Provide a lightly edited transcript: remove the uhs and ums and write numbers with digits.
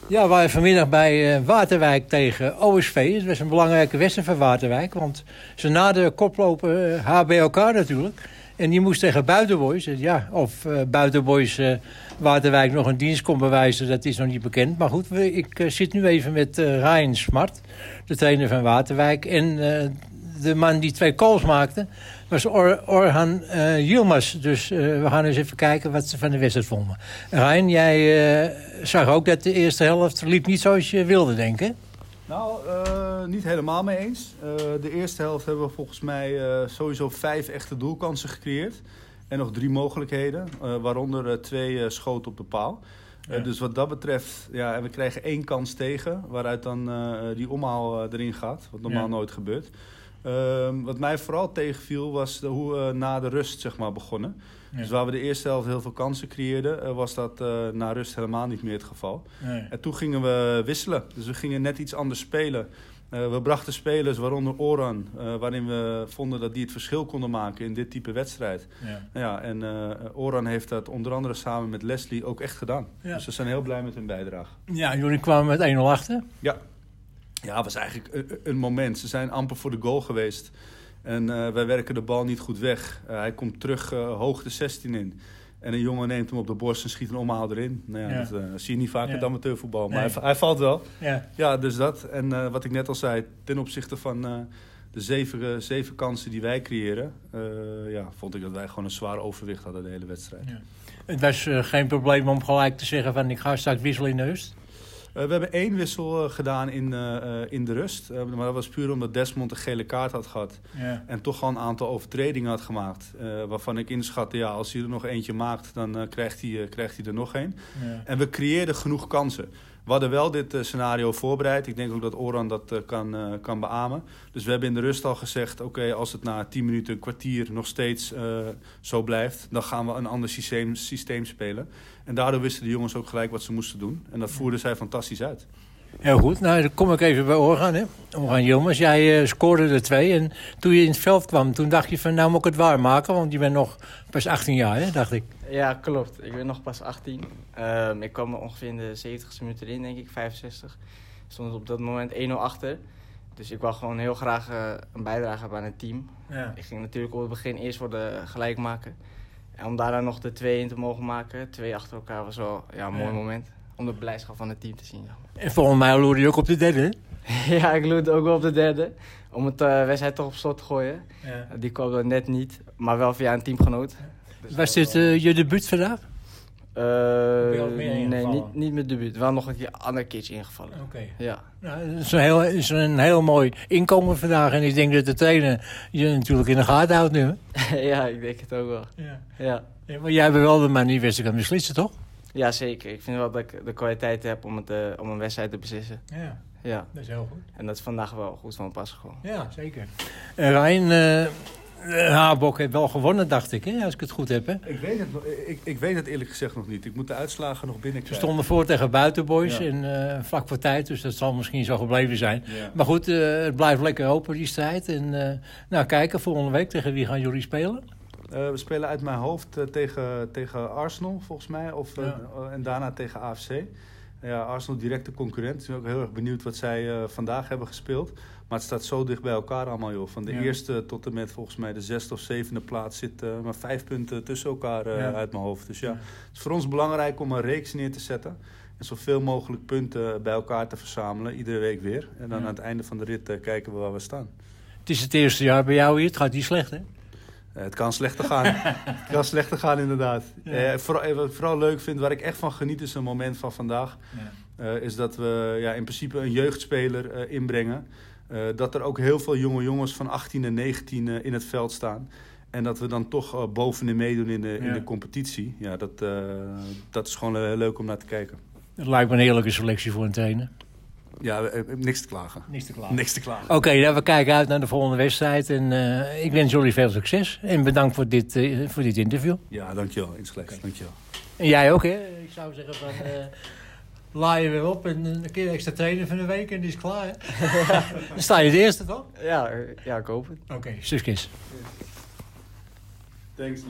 Ja, we waren vanmiddag bij Waterwijk tegen OSV. Het was een belangrijke wedstrijd voor Waterwijk. Want ze na de koplopen HBLK natuurlijk. En die moest tegen Buitenboys. Ja, of Buitenboys Waterwijk nog een dienst kon bewijzen, dat is nog niet bekend. Maar goed, ik zit nu even met Ryan Smart, de trainer van Waterwijk. En de man die 2 goals maakte was Orhan Yilmaz. Dus we gaan eens even kijken wat ze van de wedstrijd vonden. Ryan, jij zag ook dat de eerste helft liep niet zoals je wilde, denken? Nou, niet helemaal mee eens. De eerste helft hebben we volgens mij sowieso 5 echte doelkansen gecreëerd. En nog 3 mogelijkheden, waaronder 2 schoten op de paal. Ja. Dus wat dat betreft, ja, en we krijgen 1 kans tegen, waaruit dan die omhaal erin gaat. Wat normaal nooit gebeurt. Wat mij vooral tegenviel was hoe we na de rust zeg maar, begonnen. Ja. Dus waar we de eerste helft heel veel kansen creëerden, was dat na rust helemaal niet meer het geval. Nee. En toen gingen we wisselen. Dus we gingen net iets anders spelen. We brachten spelers, waaronder Orhan, waarin we vonden dat die het verschil konden maken in dit type wedstrijd. Ja, en Orhan heeft dat onder andere samen met Leslie ook echt gedaan. Ja. Dus we zijn heel blij met hun bijdrage. Ja, jullie kwamen met 1-0 achter. Ja. Ja, het was eigenlijk een moment. Ze zijn amper voor de goal geweest. En wij werken de bal niet goed weg. Hij komt terug hoog de 16 in. En een jongen neemt hem op de borst en schiet een omhaal erin. Nou ja, dat zie je niet vaak in het amateurvoetbal. Maar hij valt wel. Ja, dus dat. En wat ik net al zei, ten opzichte van de 7 kansen die wij creëren, vond ik dat wij gewoon een zwaar overwicht hadden de hele wedstrijd. Ja. Het was geen probleem om gelijk te zeggen van ik ga straks wisselen in de rust? We hebben 1 wissel gedaan in de rust. Maar dat was puur omdat Desmond een gele kaart had gehad. Ja. En toch al een aantal overtredingen had gemaakt. Waarvan ik inschatte, ja, als hij er nog eentje maakt, dan krijgt hij er nog 1. Ja. En we creëerden genoeg kansen. We hadden wel dit scenario voorbereid. Ik denk ook dat Orhan dat kan beamen. Dus we hebben in de rust al gezegd, oké, als het na 10 minuten, een kwartier nog steeds zo blijft, dan gaan we een ander systeem spelen. En daardoor wisten de jongens ook gelijk wat ze moesten doen. En dat voerden zij fantastisch uit. Heel goed. Nou, dan kom ik even bij Orhan. Orhan Yilmaz, jij scoorde er 2. En toen je in het veld kwam, toen dacht je van nou moet ik het waarmaken. Want je bent nog pas 18 jaar, hè, dacht ik. Ja, klopt. Ik ben nog pas 18. Ik kwam ongeveer in de 70ste minuut erin, denk ik, 65. Stond het op dat moment 1-0 achter. Dus ik wou gewoon heel graag een bijdrage hebben aan het team. Ja. Ik ging natuurlijk op het begin eerst voor de gelijkmaker. En om daarna nog de 2 in te mogen maken, 2 achter elkaar, was wel een mooi moment. Om de blijdschap van het team te zien. En volgens mij loerde je ook op de derde, Ja, ik loerde ook wel op de derde. Om het wedstrijd toch op slot te gooien. Ja. Die kwam er net niet, maar wel via een teamgenoot. Dus was dit je debuut vandaag? Nee, niet mijn debuut. Wel nog een ander keertje ingevallen. Okay. Ja. Nou, het is een heel mooi inkomen vandaag. En ik denk dat de trainer je natuurlijk in de gaten houdt nu. Ja, ik denk het ook wel. Ja. Maar jij hebt wel de manier wedstrijd kan beslissen, toch? Ja, zeker. Ik vind wel dat ik de kwaliteit heb om een wedstrijd te beslissen. Ja, dat is heel goed. En dat is vandaag wel goed van pas gewoon. Ja, zeker. Ryan, Habok heeft wel gewonnen, dacht ik, hè? Als ik het goed heb. Hè? Ik weet het eerlijk gezegd nog niet. Ik moet de uitslagen nog binnenkrijgen. Ze stonden voor tegen Buitenboys en vlak voor tijd. Dus dat zal misschien zo gebleven zijn. Ja. Maar goed, het blijft lekker open, die strijd. En kijken, volgende week tegen wie gaan jullie spelen? We spelen uit mijn hoofd tegen Arsenal, volgens mij. En daarna tegen AFC. Ja, Arsenal directe concurrent. Ik ben ook heel erg benieuwd wat zij vandaag hebben gespeeld. Maar het staat zo dicht bij elkaar allemaal, joh. Van de eerste tot en met volgens mij de 6e of 7e plaats zit maar 5 punten tussen elkaar uit mijn hoofd. Dus het is voor ons belangrijk om een reeks neer te zetten. En zoveel mogelijk punten bij elkaar te verzamelen, iedere week weer. En dan aan het einde van de rit kijken we waar we staan. Het is het eerste jaar bij jou hier. Het gaat niet slecht, hè? Het kan slechter gaan. Het kan slechter gaan, inderdaad. Ja. Wat ik vooral leuk vind, waar ik echt van geniet, is een moment van vandaag. Is dat we in principe een jeugdspeler inbrengen. Dat er ook heel veel jonge jongens van 18 en 19 in het veld staan. En dat we dan toch bovenin meedoen in de competitie. Ja, dat is gewoon leuk om naar te kijken. Het lijkt me een heerlijke selectie voor een trainer. Ja, niks te klagen. Niks te klagen. Oké, we kijken uit naar de volgende wedstrijd. En ik wens jullie veel succes. En bedankt voor dit interview. Ja, dankjewel. Insgelijks. Dankjewel. En jij ook, hè? Ik zou zeggen van... laai je weer op en een keer extra trainen van de week en die is klaar, hè? Dan sta je de eerste, toch? Ja, ik hoop het. Oké, succes. Thanks.